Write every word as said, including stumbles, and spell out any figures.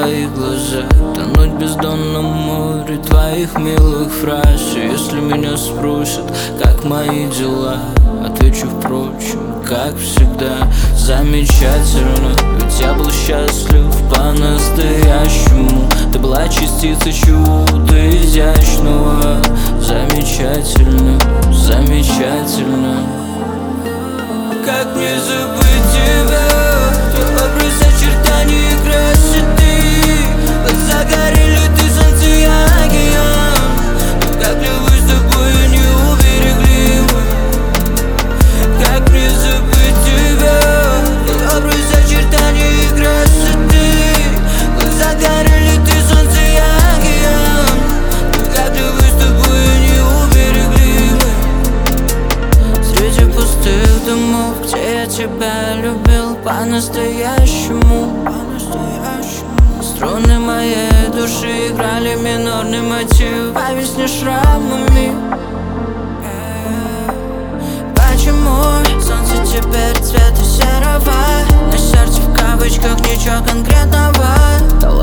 твоих глазах, тонуть в бездонном море твоих милых фраз. И если меня спросят, как мои дела, отвечу, впрочем, как всегда, замечательно. Ведь я был счастлив по-настоящему. Ты была частицей чего-то изящного. Замечательно, замечательно. Как мне забыть тебя? Твой образ очертаний и красоты. Глаза горели, ты солнце, я океан. Но как любовь с тобой не уберегли мы. Как мне забыть тебя? Твой образ очертаний и красоты. Глаза горели, ты солнце, я океан. Но как любовь с тобой не уберегли мы. Среди пустых домов, где я тебя любил по-настоящему, по-настоящему. Струны моей души играли минорный мотив по весне шрамами. Почему солнце теперь цвета серого? На сердце в кавычках ничего конкретного.